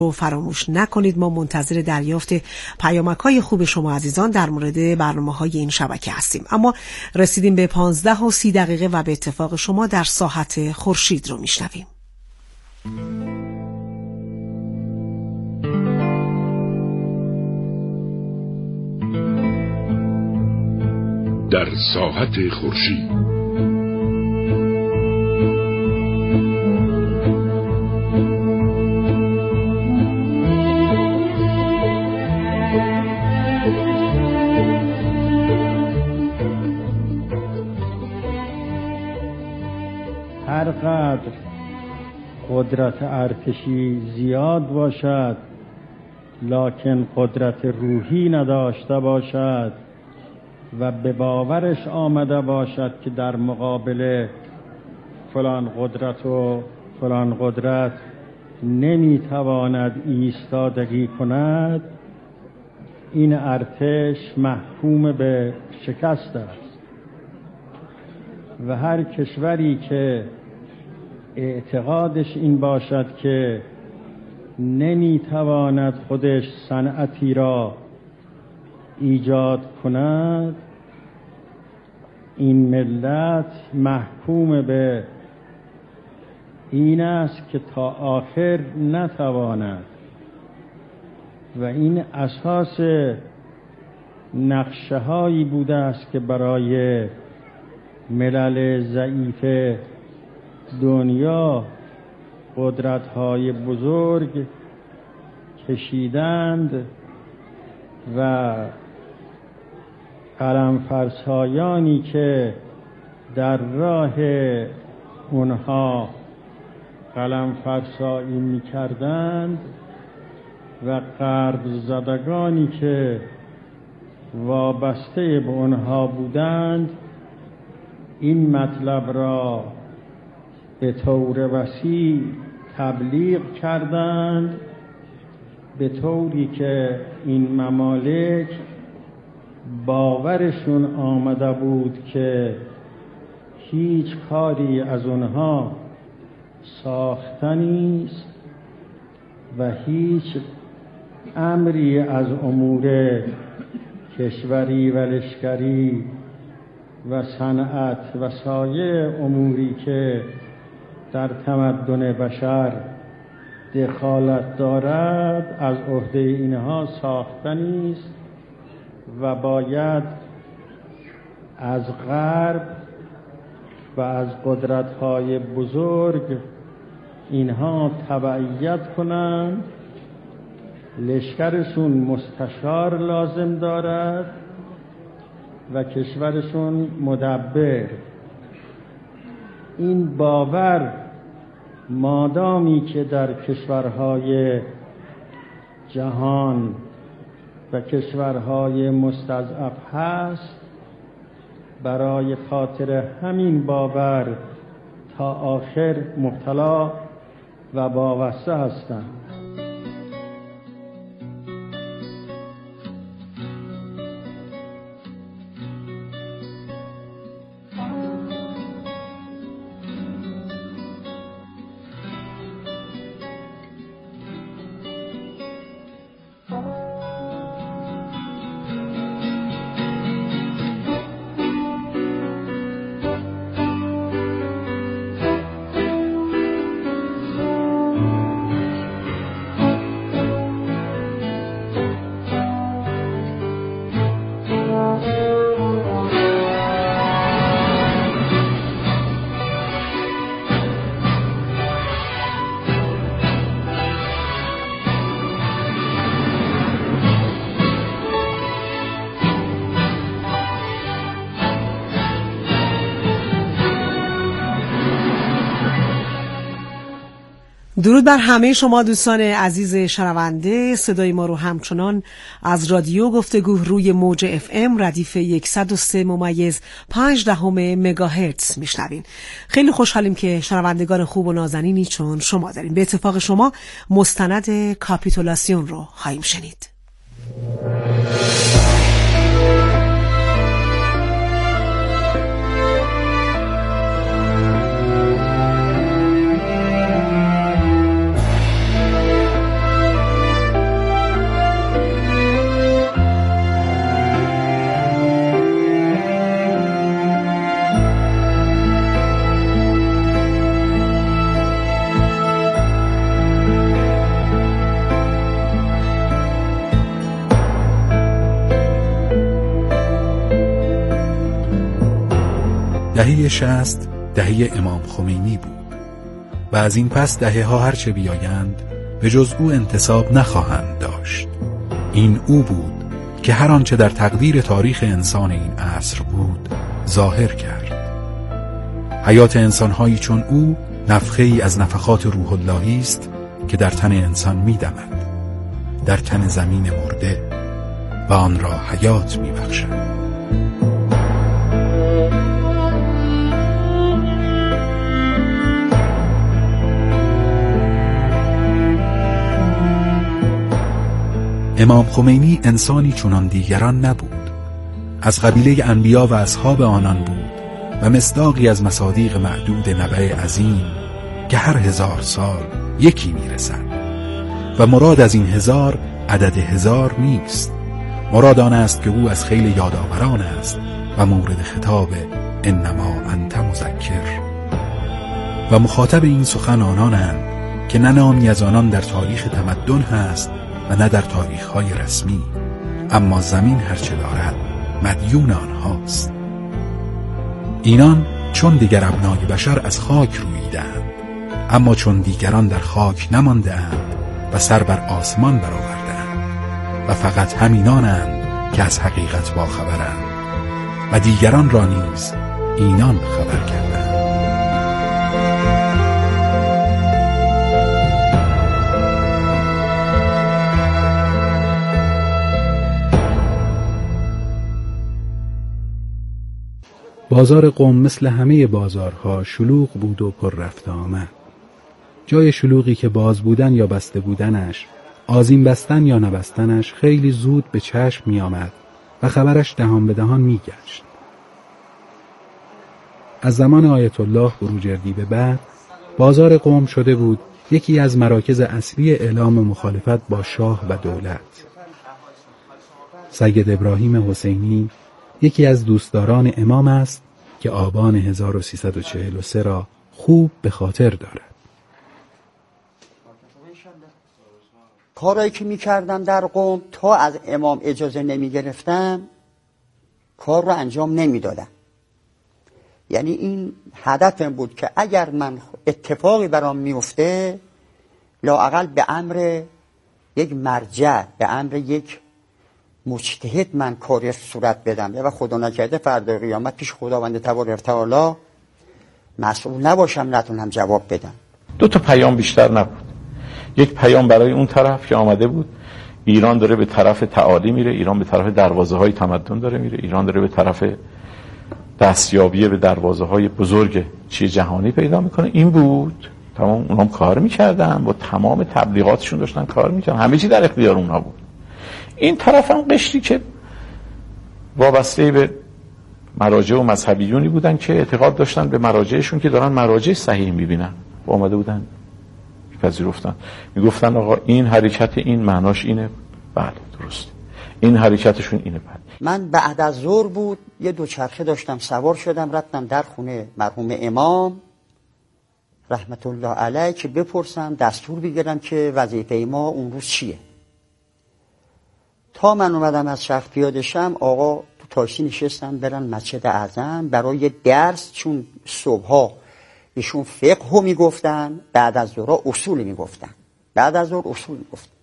رو فراموش نکنید. ما منتظر دریافت پیامک‌های خوب شما عزیزان در مورد برنامه‌های این شبکه هستیم. اما رسیدیم به 15:30 و به اتفاق شما در ساحت خورشید رو میشنویم. در ساحت خورشید هر قدر قدرت ارتشی زیاد باشد لکن قدرت روحی نداشته باشد و به باورش آمده باشد که در مقابل فلان قدرت و فلان قدرت نمیتواند ایستادگی کند، این ارتش محکوم به شکست است. و هر کشوری که اعتقادش این باشد که نمیتواند خودش صنعتی را ایجاد کند، این ملت محکوم به این است که تا آخر نتواند. و این اساس نقشه هایی بوده است که برای ملل ضعیف دنیا قدرت های بزرگ کشیدند و قلمفرسایانی که در راه اونها قلمفرسایی می‌کردند و غرب زدگانی که وابسته به اونها بودند این مطلب را به طور وسیع تبلیغ کردند، به طوری که این ممالک باورشون آمده بود که هیچ کاری از اونها ساخته نیست و هیچ امری از امور کشوری و لشکری و صنعت و سایر اموری که در تمدن بشر دخالت دارد از عهده اینها ساخته نیست و باید از غرب و از قدرت‌های بزرگ اینها تبعیت کنند. لشکرشون مستشار لازم دارد و کشورشون مدبر. این باور مادامی که در کشورهای جهان و کشورهای مستضعف هست، برای خاطر همین باور تا آخر مبتلا و وابسته هستند. درود بر همه شما دوستان عزیز شنونده. صدای ما رو همچنان از رادیو گفتگو روی موج FM ردیف 103.5 مگاهرتز میشنوین. خیلی خوشحالیم که شنوندگان خوب و نازنینی چون شما داریم. به اتفاق شما مستند کاپیتولاسیون رو خواهیم شنید. دهه 60 دهه امام خمینی بود و از این پس دهه‌ها هرچه بیایند به جز او انتساب نخواهند داشت. این او بود که هر آنچه در تقدیر تاریخ انسان این عصر بود ظاهر کرد. حیات انسان‌هایی چون او نفخه‌ای از نفخات روح اللهی است که در تن انسان می‌دمد، در تن زمین مرده و آن را حیات می‌بخشد. امام خمینی انسانی چونان دیگران نبود. از قبیله انبیا و اصحاب آنان بود و مصداقی از مصادیق معدود نبع عظیم که هر 1000 سال یکی میرسد و مراد از این 1000 عدد 1000 نیست. مراد آن است که او از خیل یادآوران است و مورد خطاب انما انت مذکر و مخاطب این سخن آنانند که نه نامی از آنان در تاریخ تمدن هست و نه در تاریخ‌های رسمی، اما زمین هرچه دارد مدیون آنهاست. اینان چون دیگر ابنای بشر از خاک رویدند، اما چون دیگران در خاک نمانده‌اند و سر بر آسمان برآورده‌اند و فقط همینانند که از حقیقت باخبرند و دیگران را نیز اینان خبر کردند. بازار قم مثل همه بازارها شلوغ بود و پر رفت آمد. جای شلوغی که باز بودن یا بسته بودنش، آذین بستن یا نبستنش خیلی زود به چشم می آمد و خبرش دهان به دهان می گشت. از زمان آیت الله بروجردی به بعد بازار قم شده بود یکی از مراکز اصلی اعلام مخالفت با شاه و دولت. سید ابراهیم حسینی یکی از دوستداران امام است که آبان 1343 را خوب به خاطر دارد. کارایی که می‌کردم در قم تا از امام اجازه نمی‌گرفتم کار رو انجام نمی‌دادم. یعنی این هدفم بود که اگر من اتفاقی برام میفته لااقل به امر یک مرجع، به امر یک مجتهد من کاری صورت بدم و خدا نکرده فردا قیامت پیش خداوند تبارک و تعالی مسئول نباشم، نتونم جواب بدم. 2 پیام بیشتر نبود. یک پیام برای اون طرف که آمده بود ایران داره به طرف تعالی میره، ایران به طرف دروازه‌های تمدن داره میره، ایران داره به طرف دستیابی به دروازه‌های بزرگ جهانی پیدا میکنه. این بود. تمام اونام کار میکردن، با تمام تبلیغاتشون داشتن کار میکردن، همه چی در اختیار اونها بود. این طرف هم قشری که وابسته به مراجع و مذهبیونی بودن که اعتقاد داشتن به مراجعشون که دارن مراجع صحیح میبینن و آمده بودن پذیرفتن، میگفتن آقا این حرکت این معناش اینه، بله درست، این حرکتشون اینه. بله من بعد از ظهر بود یه دوچرخه داشتم سوار شدم رفتم در خونه مرحوم امام رحمت الله علیه که بپرسم دستور بگیرم که وظیفه ما اون روز چیه. تا من اومدم از شهر پیاده شم آقا تو تاکسی نشستم برن مسجد اعظم برای درس، چون صبحها ایشون فقه میگفتن، بعد از ظهر اصول میگفتن، بعد از ظهر اصول میگفتن.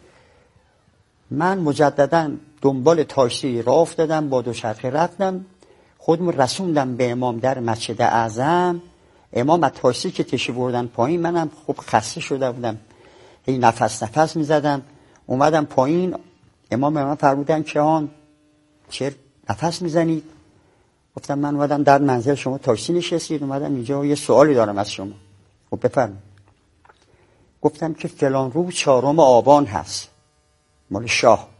من مجددا دنبال تاکسی راه افتادم، با دوچرخه رفتم، خودم رسوندم به امام در مسجد اعظم. امام از تاکسی که تشریف بردن پایین، منم خوب خسته شده بودم، هی نفس میزدم. اومدم پایین، امام من فرمودن که آن چرا نفس میزنید؟ گفتم من اومدم در منزل شما تاکسی نشستید، اومدم اینجا یه سوالی دارم از شما. خب بفرمایید. گفتم که فلان روز 4 آبان هست مال شاه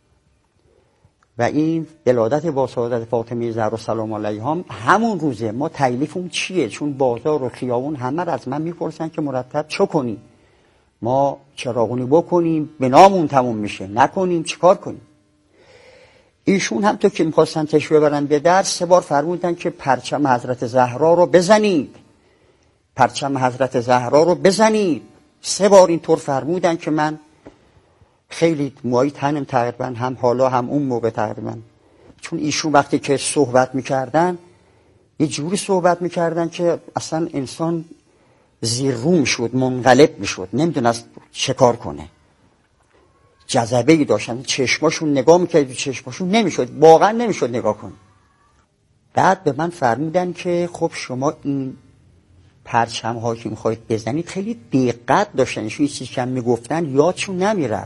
و این ولادت با سعادت فاطمه زهرا سلام علیها همون روزه. ما تکلیفمون چیه؟ چون بازار و خیابون همه از من میپرسن که مرتب چه کنیم، ما چراغونی بکنیم به نامون تموم میشه، نکنیم چیکار کنیم. ایشون هم تو که میخواستن تشویق برن به درس 3 بار فرمودن که پرچم حضرت زهرا رو بزنید، پرچم حضرت زهرا رو بزنید. 3 بار اینطور فرمودن که من خیلی موهای تنم تقریبا هم حالا هم اون موقع تقریبا، چون ایشون وقتی که صحبت میکردن یه جوری صحبت میکردن که اصلا انسان زیر رو میشد، منقلب میشد، نمیدونست چه کار کنه. جذبه‌ای داشتن، چشماشون نگاه میکرد، چشماشون نمیشد، واقعا نمیشد نگاه کن. بعد به من فرمودن که خب شما این پرچم ها که میخواید بزنید خیلی دقت داشتن، چون چیزی که میگفتن یادشون نمیره.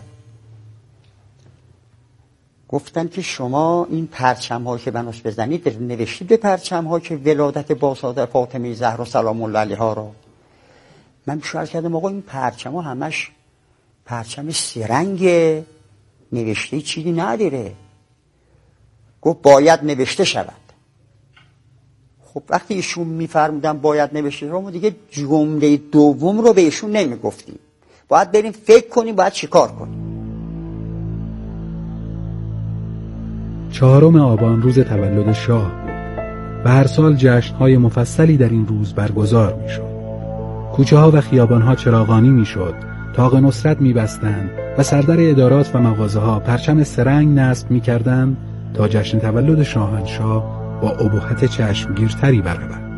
گفتن که شما این پرچم ها که بناس بزنید نوشتید به پرچم ها که ولادت باساده فاطمه زهرا سلام الله علیها را. من شعر کردم آقا این پرچم ها همش پرچم سرنگه، نوشته چیزی نداره. گفت باید نوشته شود. خب وقتی ایشون میفرمودن باید نوشته شود، ما دیگه جمله دوم رو به ایشون نمیگفتیم، باید بریم فکر کنیم باید چیکار کنیم. 4 آبان روز تولد شاه بود و هر سال جشن‌های مفصلی در این روز برگزار می‌شد. کوچه‌ها و خیابان‌ها چراغانی می‌شد، طاق نصرت می‌بستند و سردر ادارات و مغازه‌ها پرچم سرنگ نصب می‌کردند تا جشن تولد شاهنشاه با ابهت چشمگیرتری برود.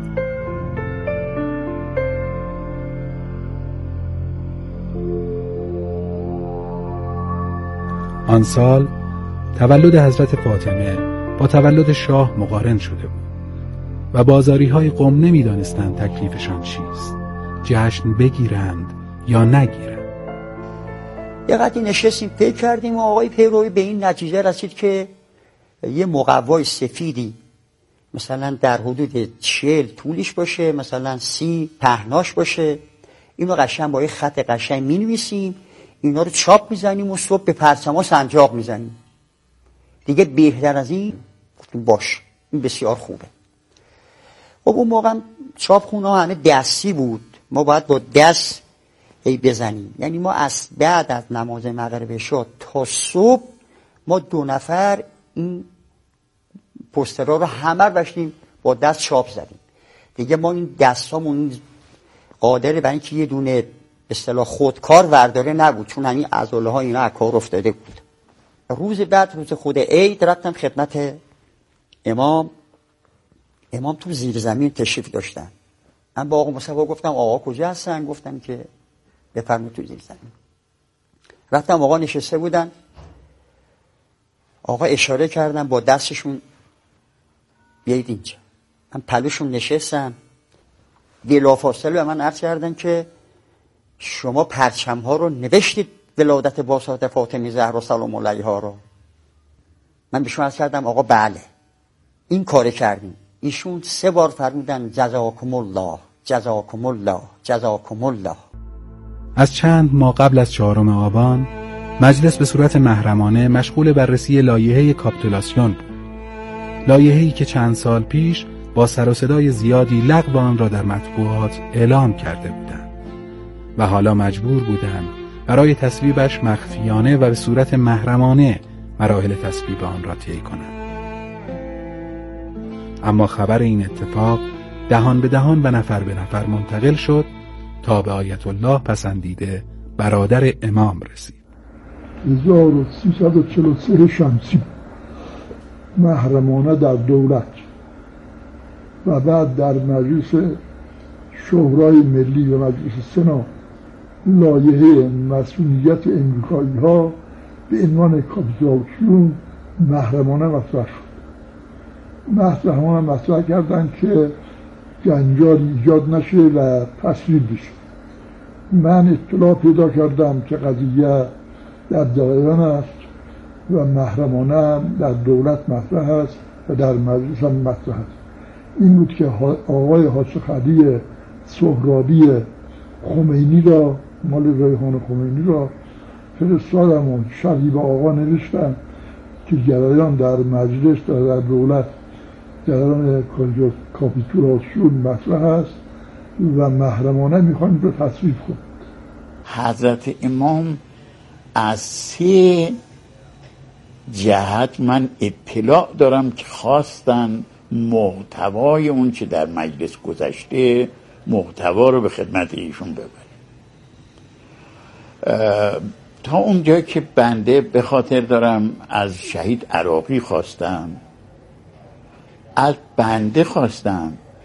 آن سال تولد حضرت فاطمه با تولد شاه مقارن شده بود و بازاری‌های قم نمی‌دانستند تکلیفشان چیست، جشن بگیرند یا نگیرند. یه قدری نشستیم فکر کردیم و آقای پیروی به این نتیجه رسید که یه مقوای سفیدی مثلا در حدود 40 طولش باشه، مثلا 30 پهناش باشه، اینو قشنگ با یه خط قشنگ می‌نویسیم، اینا رو چاپ می‌زنیم و صبح به پرچم‌ها سنجاق می‌زنیم. دیگه بهتر از این باش، این بسیار خوبه. خب اون موقع چاپخونه ها همه دستی بود، ما باید با دست بزنیم. یعنی ما از بعد از نماز مغرب شد تا صبح ما 2 نفر این پوسترها رو همه داشتیم با دست چاپ زدیم. دیگه ما این دستامون قادر برای اینکه یه دونه اصطلاح خودکار ورداره نبود، چون همین عضله ها اینا از کار افتاده بود. روز بعد، روز خود عید، رفتم خدمت امام تو زیر زمین تشریف داشتن. من با آقا مصطفی گفتم آقا کجا هستن؟ گفتن که بفرمایید تو زیر زمین. رفتم، آقا نشسته بودن، آقا اشاره کردن با دستشون بیایید اینجا. من پلوشون نشستم، بلافاصله به من عرض کردن که شما پرچم ها رو نوشتید ولادت باساده فاطمه زهرا سلام الله علیها رو؟ من بهشون عرض کردم آقا بله این کار کردیم. ایشون 3 بار فرمودن جزاکم الله جزاکم الله جزاکم الله. از چند ماه قبل از 4 آبان مجلس به صورت محرمانه مشغول بررسی لایحه کاپیتولاسیون بود. لایحه‌ای که چند سال پیش با سر و صدای زیادی لغو آن را در مطبوعات اعلام کرده بودند و حالا مجبور بودند برای تصویبش مخفیانه و به صورت محرمانه مراحل تصویب آن را طی کنند. اما خبر این اتفاق دهان به دهان و نفر به نفر منتقل شد تا به آیت الله پسندیده برادر امام رسید. 1343 شمسی محرمانه در دولت و بعد در مجلس شورای ملی و مجلس سنا لایحه مسئولیت امریکایی ها به عنوان کاپیتولاسیون محرمانه مطرح شد. محرمانه مطرح کردن که جنجال ایجاد نشه و تصویب بشه. من اطلاع پیدا کردم که قضیه در جریان است و محرمانه در دولت مطرح است و در مجلس هم مطرح است. این بود که آقای حاج علی سهرابی خمینی را، مال ریحان خمینی را فرستادم و شبی به آقا نوشتم که جریان در مجلس در دولت جریان کاپیتولاسیون مطرح است و محرمانه میخوایم رو تصویب کنیم. حضرت امام از 3 جهت من اطلاع دارم که خواستن محتوای اون که در مجلس گذشته محتوا رو به خدمت ایشون ببریم. تا اونجا که بنده به خاطر دارم از شهید عراقی خواستم، از بنده خواستم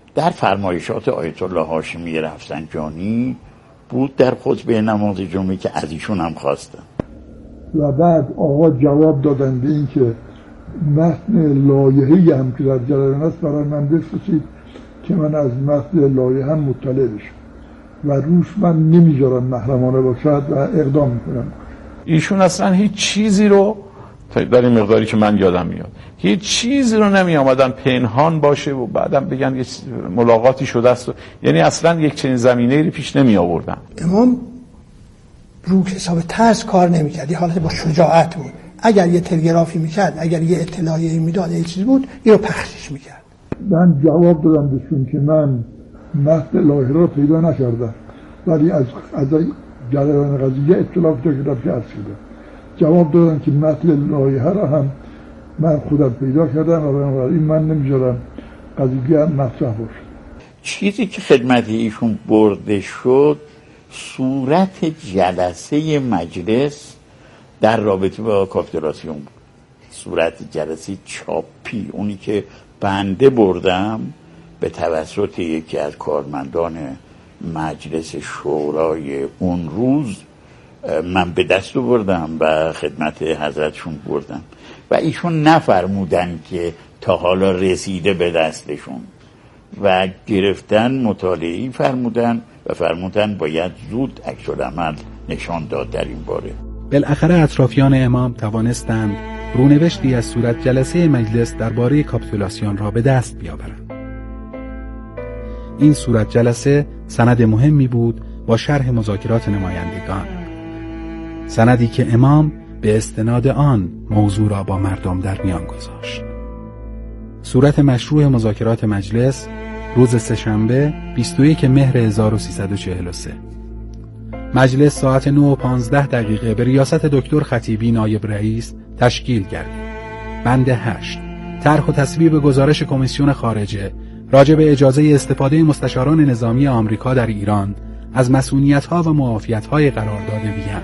در فرمایشات آیت الله هاشمی رفسنجانی بود در خطبه نماز جمعه که از ایشون هم خواستن. و بعد آقا جواب دادن به این که متن لایحه‌ای هم که در جریان است برای من بفرستید که من از متن لایحه هم مطلع بشم و روش من نمیذارم محرمانه باشد و اقدام میکنم. ایشون اصلا هیچ چیزی رو در این مقداری که من یادم میاد هیچ چیزی رو نمی آمدن پنهان باشه و بعدم بگن یه ملاقاتی شده است یعنی اصلا یک چنین زمینه‌ای رو پیش نمی آوردن. امام رو حساب ترس کار نمی‌کرد، یه حالت با شجاعت بود. اگر یه تلگرافی می‌کرد، اگر یه اطلاعیه‌ای میداد، یه چیزی بود، اینو پخشش می‌کرد. من جواب دادم بهشون که من متن لایحه رو پیدا نکردم ولی از جریان قضیه اطلاع کردم که از شده. جواب دادن که متن لایحه رو هم من خودم پیدا کردم و بنابراین من نمی‌ذارم قضیه مطرح باشه. چیزی که خدمت ایشون برده شد صورت جلسه مجلس در رابطه با کاپیتولاسیون بود. صورت جلسه چاپی، اونی که بنده بردم به توسط یکی از کارمندان مجلس شورای اون روز من به دست بردم و خدمت حضرتشون بردم و ایشون نفرمودن که تا حالا رسیده به دستشون و گرفتن مطالعه‌ای فرمودن و فرمودن باید زود عکس‌العمل نشان داد در این باره. بالاخره اطرافیان امام توانستند رونوشتی از صورت جلسه مجلس درباره کاپیتولاسیون را به دست بیاورند. این صورت جلسه سند مهمی بود با شرح مذاکرات نمایندگان، سندی که امام به استناد آن موضوع را با مردم در میان گذاشت. صورت مشروع مذاکرات مجلس روز سه‌شنبه 21 مهر 1343. مجلس ساعت 9:15 به ریاست دکتر خطیبی نایب رئیس تشکیل گردید. بند 8 طرح و تصویب گزارش کمیسیون خارجه راجع به اجازه استفاده مستشاران نظامی آمریکا در ایران از مسئولیت‌ها و معافیت‌های قرارداد وین.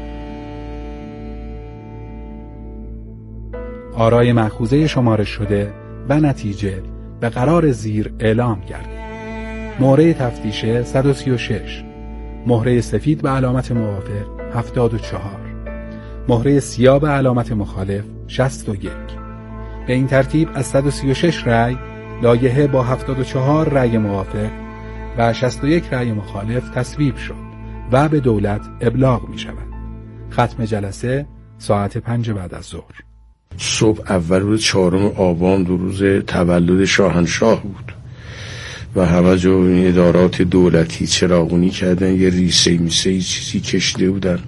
آرای مأخوذه شمارش شده و نتیجه به قرار زیر اعلام گردید. مهره تفتیش 136، مهره سفید به علامت موافق 74، مهره سیاه به علامت مخالف 61. به این ترتیب از 136 رأی لایحه با 74 رأی موافق و 61 رأی مخالف تصویب شد و به دولت ابلاغ می شود. ختم جلسه ساعت 5 بعد از ظهر. صبح اول روز 4 آبان دو روز تولد شاهنشاه بود و همه جا ادارات دولتی چراغونی کردن، یه ریسه میسه چیزی کشیده بودن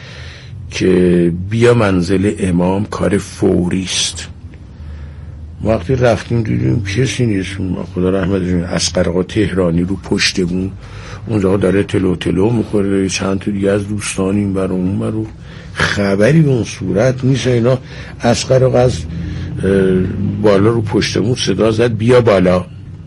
که بیا منزل امام کار فوری است. وقتی رفتیم دیدیم کسی نیست، خدا رحمت کنه اصغر آقا تهرانی رو پشتمون اونجا داره تلو میخوره، چند تا دیگه از دوستان این برای اون برای خبری به اون صورت نیست. اینا اصغر آقا از بالا رو پشتمون صدا زد بیا بالا.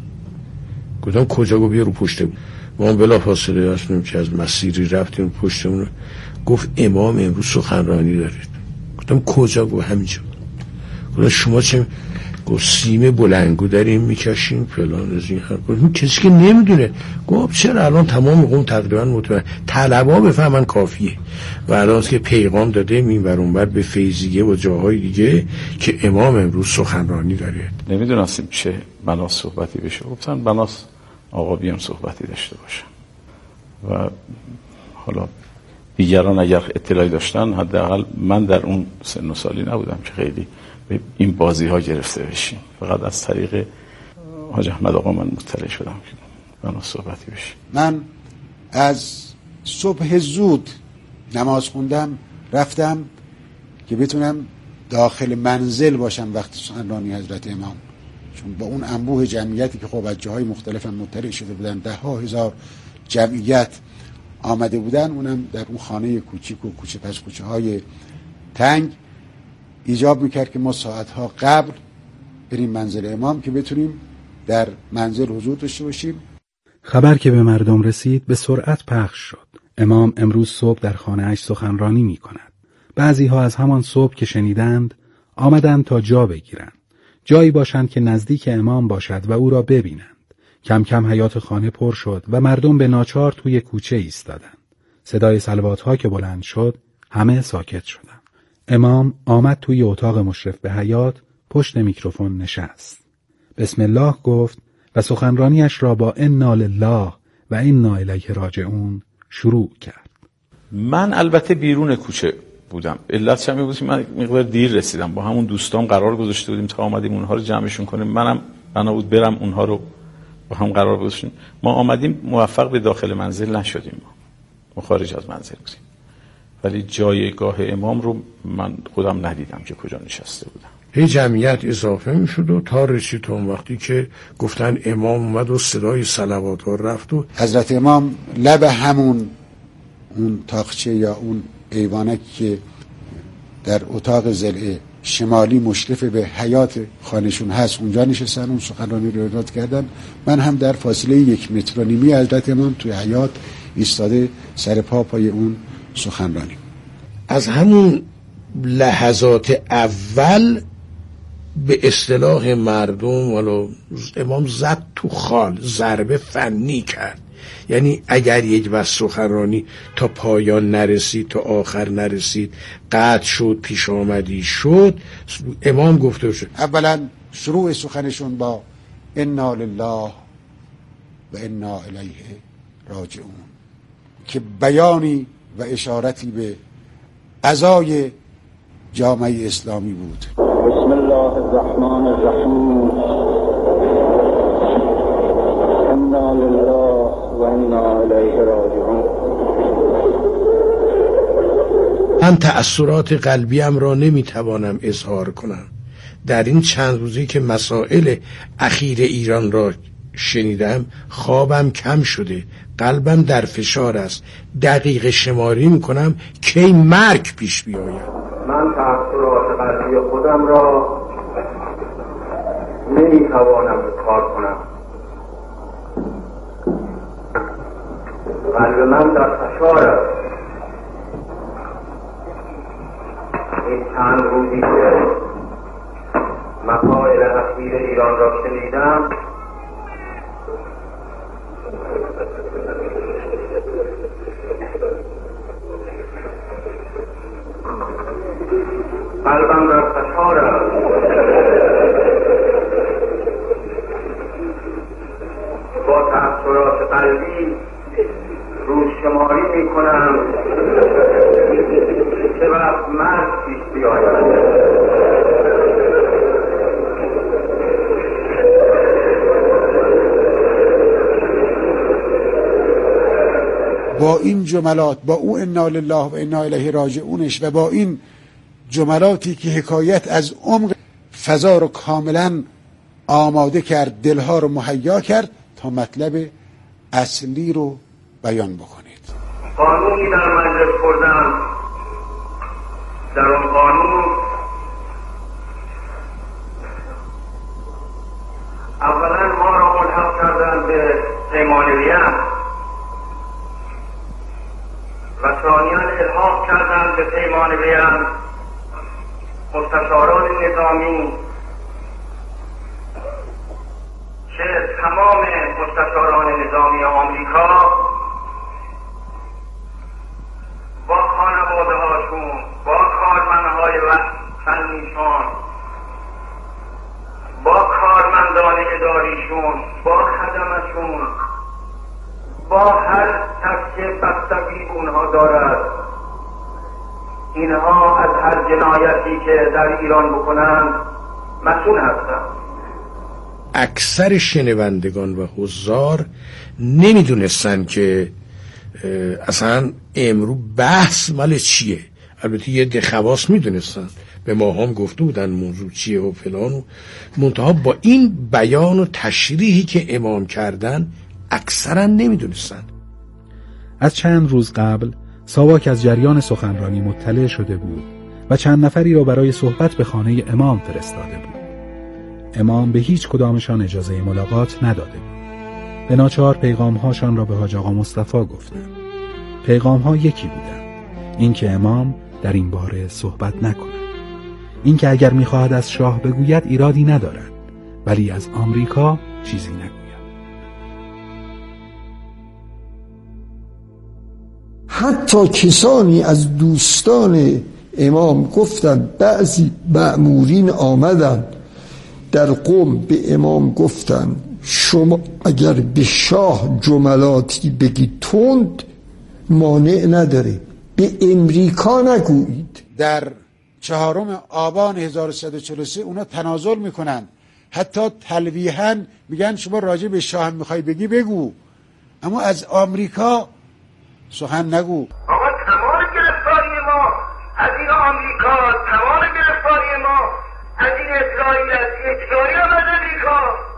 گفتم کجا؟ گفت بیا رو پشتمون. ما بلا فاصله هستیم که از مسیری رفتیم پشتمون. گفت امام امروز سخنرانی دارید. گفتم کجا؟ گفت همینجا. گفتم شما چه؟ گفت سیم بلنگو داریم میکشیم فلان از این حرف. گفت کسی که نمیدونه. گفت چرا الان تمام قوم تقریبا مطمئن طلبا بفهمن کافیه و الان که پیغام داده این اونور به فیضیه و جاهای دیگه که امام امروز سخنرانی داره. نمیدونستیم چه بنا صحبتی بشه. گفتن بناس آقا بیام صحبتی داشته باشم و حالا دیگران اگر اطلاعی داشتن، حداقل من در اون سن و سالی نبودم که خیلی به این بازی ها گرفته بشیم. فقط از طریق حاج احمد آقا من مطلع شدم که بنا صحبتی بشه. من از صبح زود نماز خوندم رفتم که بتونم داخل منزل باشم وقت سخنرانی حضرت امام، چون با اون انبوه جمعیتی که خب از جاهای مختلف هم مطلع شده بودن، 10,000 جمعیت آمده بودن، اونم در اون خانه کوچیک و کوچه پس کوچه های تنگ، ایجاب میکرد که ما ساعتها قبل بریم منزل امام که بتونیم در منزل حضور داشته باشیم. خبر که به مردم رسید به سرعت پخش شد. امام امروز صبح در خانه‌اش سخنرانی می‌کند. بعضی‌ها از همان صبح که شنیدند آمدند تا جا بگیرند. جایی باشند که نزدیک امام باشد و او را ببینند. کم کم حیاط خانه پر شد و مردم به ناچار توی کوچه ایستادند. صدای صلوات‌ها که بلند شد، همه ساکت شدند. امام آمد توی اتاق مشرف به حیاط، پشت میکروفون نشست. بسم الله گفت و سخنرانیش را با انا لله و انا الیه راجعون شروع کرد. من البته بیرون کوچه بودم. علتش همین بود که من مقدار دیر رسیدم. با همون دوستام قرار گذاشته بودیم تا آمدیم اونها رو جمعشون کنیم. منم بنا بود برم اونها رو با هم قرار گذاشتیم. ما آمدیم، موفق به داخل منزل نشدیم. ما خارج از منزل بودیم. ولی جایگاه امام رو من خودم ندیدم که کجا نشسته بودم. هی جمعیت اضافه می شد و تا رسید اون وقتی که گفتن امام اومد و صدای صلوات ها رفت و حضرت امام لب همون اون تاقچه یا اون ایوانک که در اتاق ضلع شمالی مشرف به حیاط خانهشون هست اونجا نشستن، اون سخنرانی رو اعلام کردن. من هم در فاصله 1.5 متر حضرت امام توی حیاط ایستاده سر پای اون سخنرانی. از همون لحظات اول به اصطلاح مردم ولو امام زد تو خال، ضربه فنی کرد. یعنی اگر یک بس سخنرانی تا پایان نرسید، تا آخر نرسید، قطع شد، پیش آمدی شد، امام گفته شد. اولا شروع سخنشون با انا لله و انا الیه راجعون که بیانی و اشارتی به عزای جامعه اسلامی بود. بسم الله الرحمن الرحیم انا لله و انا الیه راجعون. من تأثیرات قلبیم را نمیتوانم اظهار کنم. در این چند روزی که مسائل اخیر ایران را شنیدم خوابم کم شده، قلبم در فشار است، دقیقه شماری میکنم کی مرگ پیش بیاید. من تأثیرات قلبی خودم را نمیتوانم اظهار کنم. قلب من در فشار است. این چند روزی که مسائل اخیر ایران را شنیدم قلبم در فشار است. با تأثیرات قلبی روزشماری میکنم که وقت مرگ پیش بیاید. با این جملات، با او انا لله و انا الیه راجعونش و با این جملاتی که حکایت از عمق فضا رو کاملا آماده کرد، دلها رو مهیا کرد تا مطلب اصلی رو بیان بکنید. قانونی در مجلس بردم. در اون قانون اولا ما را ملحق کردن به پیمانویت و ثانیاً الحاق کردن به پیمانویت مستشاران نظامی که تمام مستشاران نظامی آمریکا با خانواده هاشون، با کارمندهای فنیشون، با کارمندان اداریشون، با خدمشون، با هر کس که بستگی اونها دارد، اینها از هر جنایتی که در ایران بکنند مسئول هستند. اکثر شنوندگان و حضار نمیدونستن که اصلا امرو بحث مال چیه. البته یه دخواست میدونستن، به ما هم گفته بودن موضوع چیه و فلان و منتها با این بیان و تشریحی که امام کردن اکثرا نمیدونستن. از چند روز قبل ساواک از جریان سخنرانی مطلع شده بود و چند نفری را برای صحبت به خانه امام فرستاده بود. امام به هیچ کدامشان اجازه ملاقات نداده بود. به ناچار پیغامهاشان را به حاج آقا مصطفی گفتند. پیغامها یکی بودند: این که امام در این باره صحبت نکند، این که اگر می‌خواهد از شاه بگوید ایرادی ندارد، ولی از آمریکا چیزی نگوید. حتی کسانی از دوستان امام گفتند، بعضی مأمورین آمدند در قم به امام گفتند شما اگر به شاه جملاتی بگید تند مانع نداره، به امریکا نگویید. در 4 آبان 1143 اونا تنازل میکنن، حتی تلویحاً میگن شما راجع به شاه میخوای بگی بگو، اما از آمریکا سخن نگو. آقا تمام گرفتاری ما از این آمریکا، تمام گرفتاری ما از این اسرائیل، از اسرائیل هم از امریکا،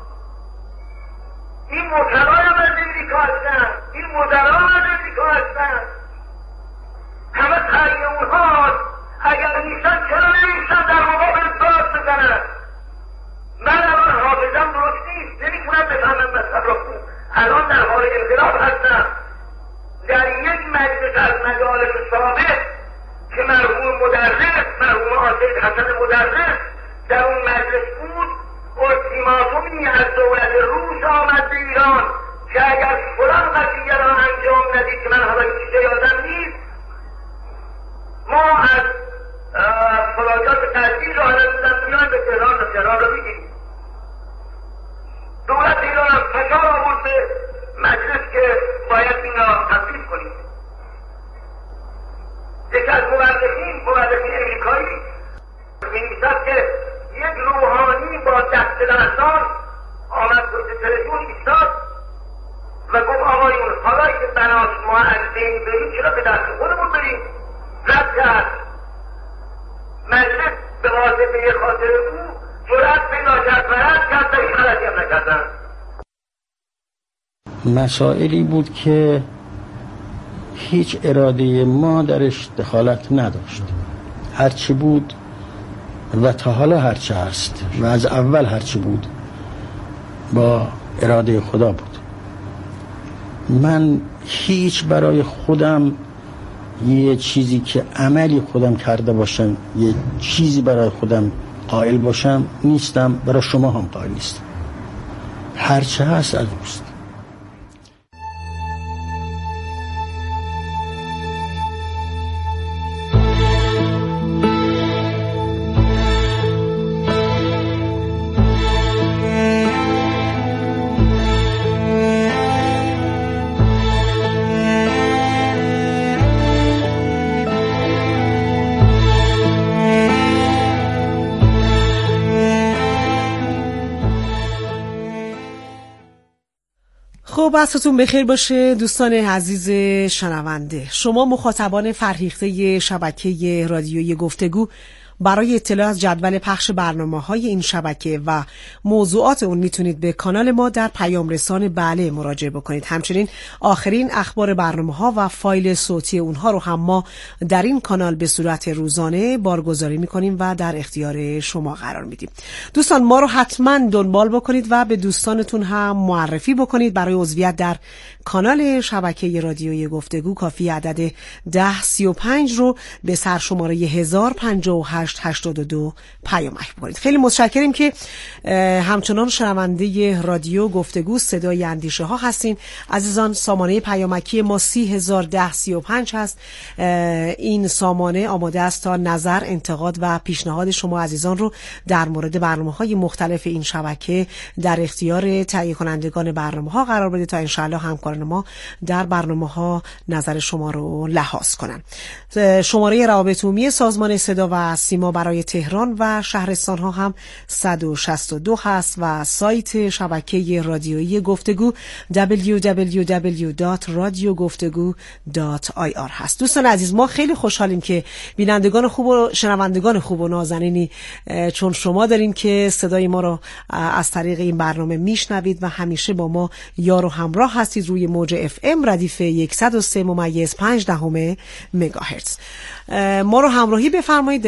این مطلعای هم از امریکا هستن، این مدرا هم از امریکا هستن، همه تایی اونها اگر نیستن چرا نمیستن در مقابل داد بزنن؟ من الان حافظم درست نیست، نمیتونم بفهمم مطلب را خوب. الان در حال انقلاب هستم، در یک مجلس از مجالس سابق که مرحوم مدرس، مرحوم آسید حسن مدرس در اون مجلس بود، التیماتومی از دولت روس آمد به ایران که اگر فلان قضیه را انجام ندید، که من حالا این چیزه یادم نیست، ما از فلاجات تحصیل را نمیدن میان به تهران و تهران را بگیریم. دولت ایران هم فشار آورد به مجلس که باید این را تطبیق کنیم. یکی از مورخین امریکایی می‌نویسد که یک روحانی با دست لرزان آمد پشت تلویزیون ایستاد و گفت آقایون حالا که بناست ما از بین بریم چرا به دست خودمون بریم؟ رد کرد. مجلس به واسطه خاطر او جرأت پیدا کرد و رد کرد و هیچ غلطی هم نکردن. مسائلی بود که هیچ اراده ما درش دخالت نداشت. هرچی بود و تا حالا هرچی هست و از اول هرچی بود با اراده خدا بود. من هیچ برای خودم یه چیزی که عملی خودم کرده باشم، یه چیزی برای خودم قائل باشم نیستم، برای شما هم قائل نیستم. هرچی هست از اوست. خب عصرتون بخیر باشه دوستان عزیز شنونده. شما مخاطبان فرهیخته شبکه رادیویی گفتگو برای اطلاع از جدول پخش برنامه‌های این شبکه و موضوعات اون میتونید به کانال ما در پیام رسان بله مراجعه بکنید. همچنین آخرین اخبار برنامه‌ها و فایل صوتی اونها رو هم ما در این کانال به صورت روزانه بارگذاری میکنیم و در اختیار شما قرار میدیم. دوستان ما رو حتما دنبال بکنید و به دوستانتون هم معرفی بکنید. برای عضویت در کانال شبکه رادیویی گفتگو کافی عدد 1035 رو به سرشماره 105882 پیامک بکنید. خیلی متشکریم که همچنان شنونده رادیو گفتگو صدای اندیشه ها هستین. عزیزان سامانه پیامکی ما 301035 هست. این سامانه آماده است تا نظر، انتقاد و پیشنهاد شما عزیزان رو در مورد برنامه‌های مختلف این شبکه در اختیار تهیه کنندگان برنامه‌ها قرار بده تا انشالله همکاران ما در برنامه‌ها نظر شما رو لحاظ کنن. شماره روابط عمومی سازمان صدا و سیما برای تهران و شهرستان ها هم 162 هست و سایت شبکه رادیویی گفتگو www.radiogoftegu.ir هست. دوستان عزیز ما خیلی خوشحالیم که بینندگان خوب و شنوندگان خوب و نازنینی چون شما دارین که صدای ما رو از طریق این برنامه میشنوید و همیشه با ما یار و همراه هستید روی موج FM ردیف 103.5 مگاهرتز. ما رو همراهی بفرمایید.